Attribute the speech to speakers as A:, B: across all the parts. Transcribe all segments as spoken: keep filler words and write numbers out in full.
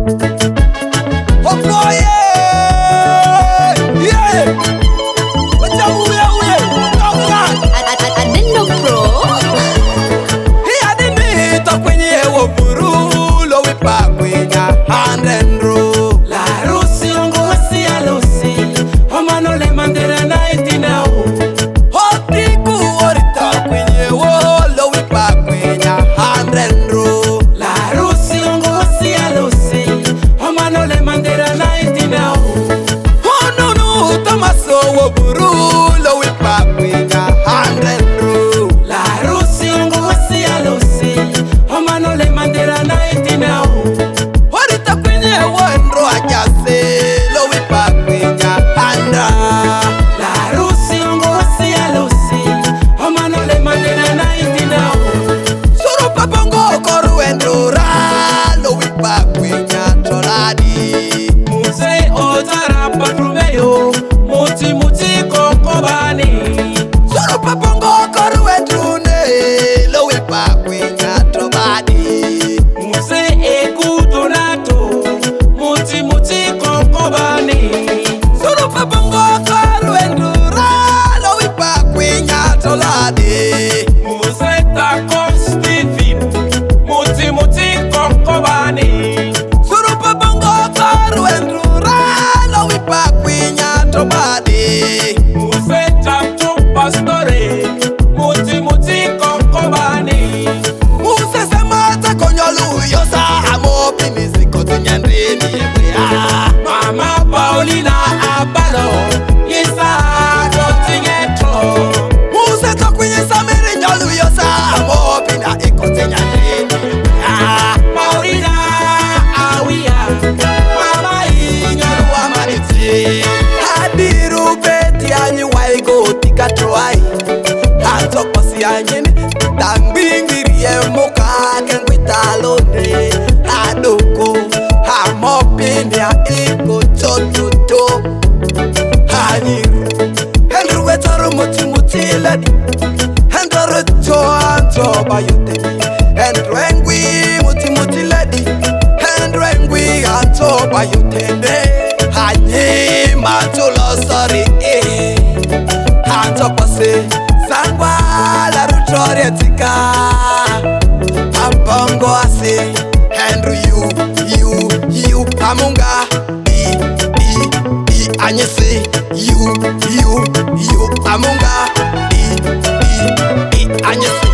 A: Oh boy, yeah, yeah. What's up, we are we? Come on.
B: I, I, I didn't know, bro.
A: Here the meet up when you were buru, lo we back when ya hand and roll.
C: La Russi ongo si alusi, omano le mandera night now.
A: Hot tiku orita when you were lo we back when ya hand and roll.
C: La Russi ongo si alusi, omano le mandera night now.
A: Oh no no, Tomaso wo buru, lo we back when ya hand and roll.
C: La Russi ongo si alusi, omano le mandera night now.
A: Orita when you were ro ajase, lo we back when ya hand.
C: La Russi ongo si alusi, omano le mandera night now.
A: Suru papongo koru endura, lo we back when ya toladi.
C: Muse otara patrumeyo, muti muti kokobani.
A: Suru papongo koru endrune, lo we back when ya toladi.
C: Muse ekudonato, muti muti kokobani.
A: Suru papongo koru endura, lo we back when ya toladi.
C: Muse tako Stephen, muti muti kokobani.
A: Suru papongo koru endura, lo we back when ya toladi.
C: Muse tamto pastore, muti muti kokobani.
A: Muse semata konyolu yosa amo pinisi kotunyandrini ebrea.
C: Mama Paulina Abalo, Isa Continetro.
A: Muse tokwenye samiri nyolu yosa amo pina ikotunyandrini ebrea.
C: Paulina Awia, Mama
A: Nyolu amaniti hadiru beti anyi waigo tika troai. Hanto kosi anyini tangbingiri ye moka kenkwita lone. Hadoko amo pina iko chotuto. Haniru Henry wetoro muti muti ledi. Hendoro cho anto bayutemi. Hendro engwi muti muti ledi. Hendro engwi anto bayutende. Hanyi matulo sorry eh. Anto pase sangwa la ruchore tika. Apongo ase Henry you you you amunga i i i anyese you you you amunga i i i anyese.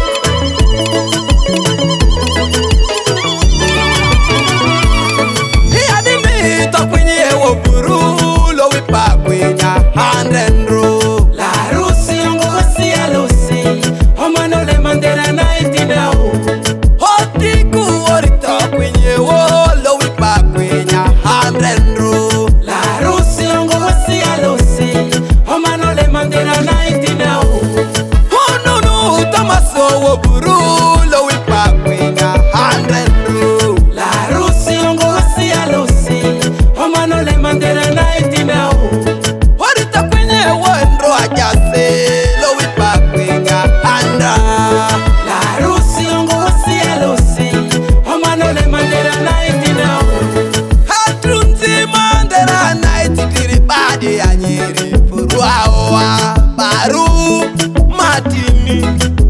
A: Here the meet up when you were buru, lo we back when ya hand and roll.
C: La Russi ongo si alusi, omano le mandera night now.
A: Hot tiku orita when you were lo we back when ya hand and roll.
C: La Russi ongo si alusi, omano le mandera night now.
A: Oh no no, Tomaso wo buru, lo we back when ya hand and roll.
C: La Russi ongo si alusi, omano le mandera night now.
A: Orita when you were ro ajase, lo we back when ya hand.
C: La Russi ongo si alusi, omano le mandera night now.
A: Hatrunzi mandera night diri badi anyeri furu awa baru matini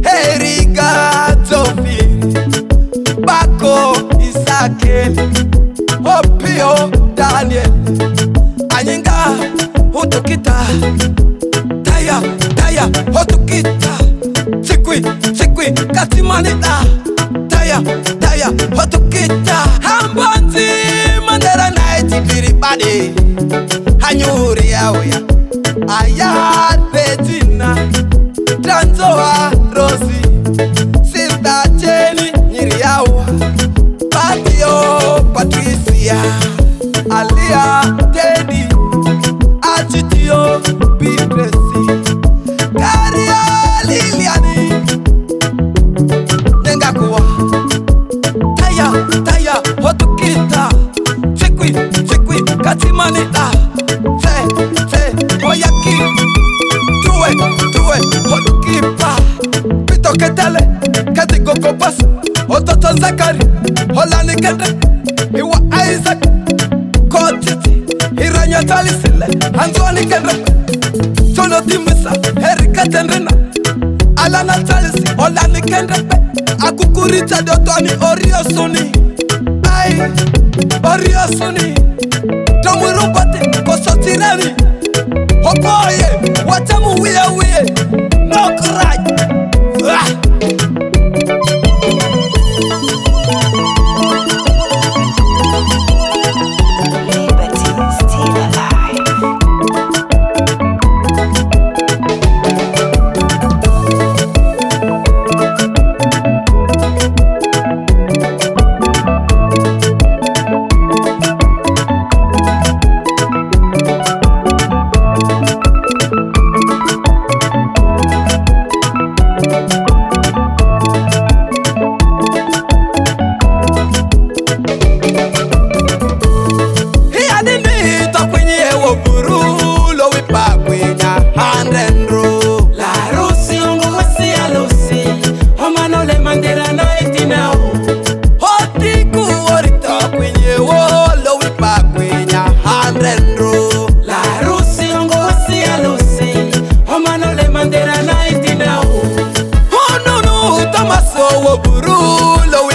A: Erika Tofini Bako Isakeli Opio Daniel Anyinga Hutukita Taya Taya Hutukita Chikwi Chikwi Katimanita Taya Taya Hutukita Hambanzi Mandera night diri badi Hanyuri yawe Ayat Betina Transoa Rosi Sista Jenny Nyiriawa Patio Patricia Alia Teddy Achitio Bitresi Karia Liliani Nengakuwa Taya Taya Hotukita Chikwi Chikwi Katimanita Say Say Oyaki Tuwe Tuwe Hotukipa Pito Ketele Kati Gokopas Ototo Zakari Holani Kete Iwa Isaac talisile Anzoni kendre Chono timisa Erika tendrena Alana talisi Olani kendre Akukurita dotoni Orio suni Ay Orio suni Tomurubati Kosotirani Hopoye Watamu wiye wiye No cry Ah Buru, lo